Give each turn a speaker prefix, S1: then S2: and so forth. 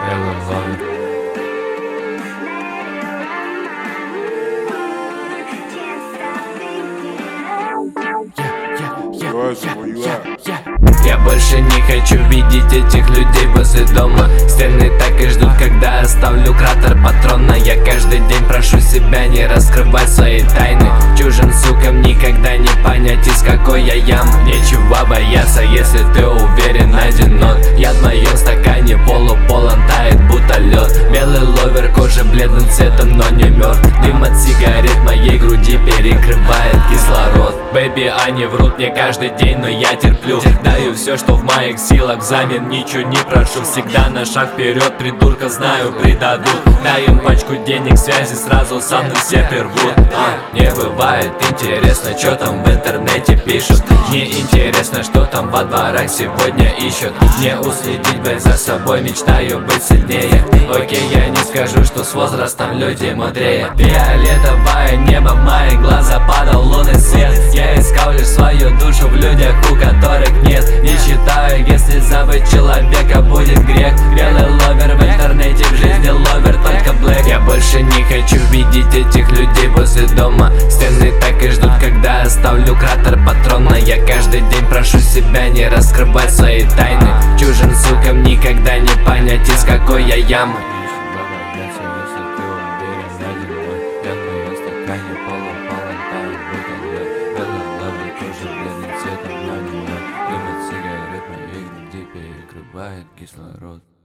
S1: белый ловер. Я больше не хочу видеть этих людей возле дома. Стены так и ждут, когда оставлю кратер патрона. Я каждый день прошу себя не раскрывать свои тайны. Чужим сукам никогда не понять, из какой я ямы. Нечего бояться, если ты уверен, одинок. Я в моем стакане полуполон, тает будто лед. Белый ловер, кожа бледным цветом, но не мертв. Дым от сигарет моей груди перекрывает кислород. Бэби, они врут мне каждый день, но я терплю. Даю все, что в моих силах, взамен ничего не прошу. Всегда на шаг вперед, придурка, знаю, предадут. Дай им пачку денег, связи, сразу со мной все первут. Не бывает интересно, что там в интернете пишут. Мне интересно, что там во дворах сегодня ищут. Мне уследить бы за собой, мечтаю быть сильнее. Окей, я не скажу, что с возрастом люди мудрее. Фиолетовое небо, в мои глаза падал лунный свет. Я искал лишь свою душу в людях, у которых нет. Не считаю, если забыть человека, будет грех. Белый ловер в интернете, в жизни ловер только блэк. Я больше не хочу видеть этих людей возле дома. Стены так и ждут, когда оставлю кратер патрона. Я каждый день прошу себя не раскрывать свои тайны. Чужим сукам никогда не понять, из какой я ямы. Кислород.